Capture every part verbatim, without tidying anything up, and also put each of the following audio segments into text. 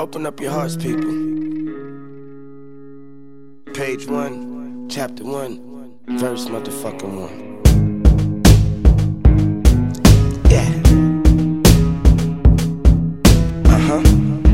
Open up your hearts, people. Page one, chapter one, verse motherfucking one. Yeah. Uh-huh.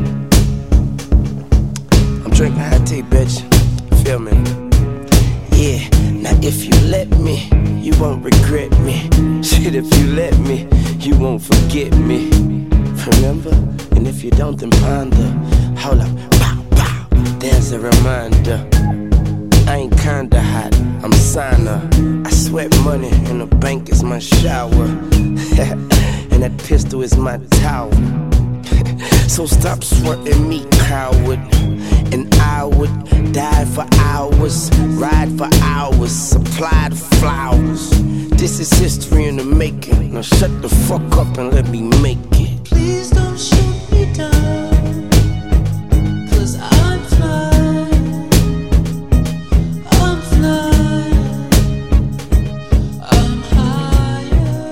I'm drinking hot tea, bitch. Feel me? Yeah. Now if you let me, you won't regret me. Shit, if you let me, you won't forget me. Remember? And if you don't, then ponder. Hold up, pow, pow, there's a reminder. I ain't kinda hot, I'm signer. I sweat money and the bank is my shower. And that pistol is my towel. So stop sweating me, coward. And I would die for hours, ride for hours, supply the flowers. This is history in the making. Now shut the fuck up and let me make it. Please don't shoot me down, 'cause I'm flying, I'm flying, I'm higher.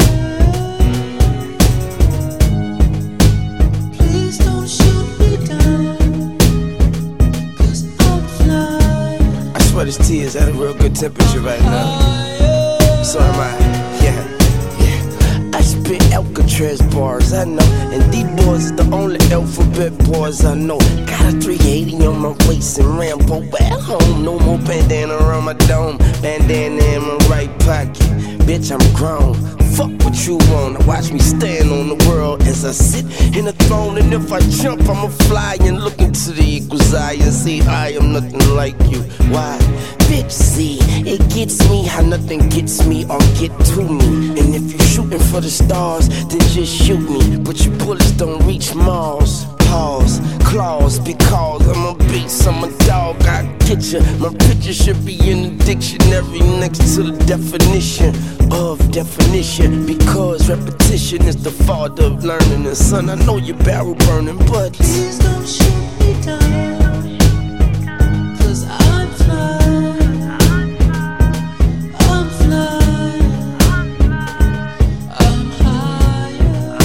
Please don't shoot me down, 'cause I'm flying. I swear this tea is at a real good temperature right now. So am I, yeah, yeah. I spit Alcatraz bars, I know. And these boys is the only alphabet boys I know. Got a three eighty on my waist and Rambo at home. No more bandana around my dome, bandana in my right pocket. Bitch, I'm grown. Fuck what you want. Watch me stand on the world as I sit in the throne. And if I jump, I'ma fly and look into the eagle's eye and see I am nothing like you. Why? Bitch, see, it gets me how nothing gets me or get to me. And if you're shooting for the stars, then just shoot me. But your bullets don't reach Mars. Pause, claws, because I'm a beast, I'm a dog, I get ya. My picture should be in the dictionary next to the definition of definition. Because repetition is the father of learning. And son, I know your barrel burning, but please don't shoot me down, 'cause I'm flying, I'm flying, I'm higher.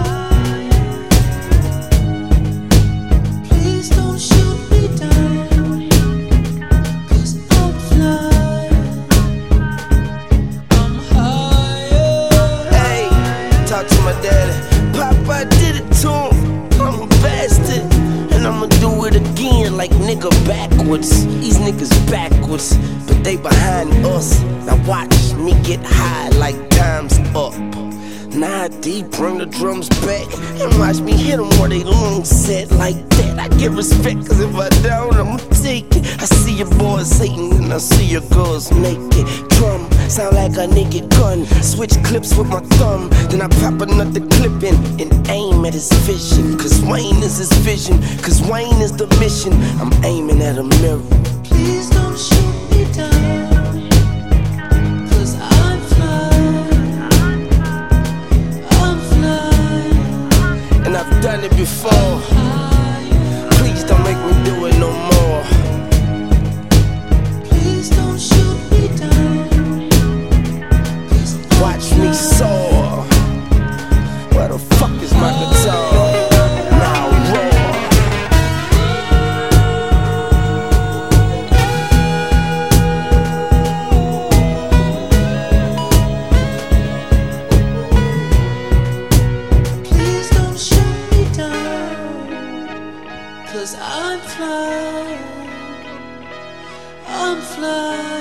Please don't shoot me down, 'cause I'm flying, I'm higher. hey, talk to my daddy. Papa did it to him. I'm a bastard, and I'ma do it again like nigga backwards. These niggas backwards, but they behind us. Now watch me get high like time's up. Nah, deep, bring the drums back and watch me hit them where they lungs set like that. I get respect, 'cause if I don't, I'ma take it. I see your boys hating and I see your girls naked. Drum sound like a naked gun. Switch clips with my thumb, then I pop another clip in and aim at his vision. 'Cause Wayne is his vision, 'cause Wayne is the mission. I'm aiming at a mirror. Please don't shoot me down, 'cause I'm flying, I'm flying, And I've done it before. Please don't make me do it no more. please don't shoot me down, 'cause I'm Watch me soar. Where the fuck is my guitar? Now roar. Please don't shoot me down, 'cause I'm flying, I'm flying.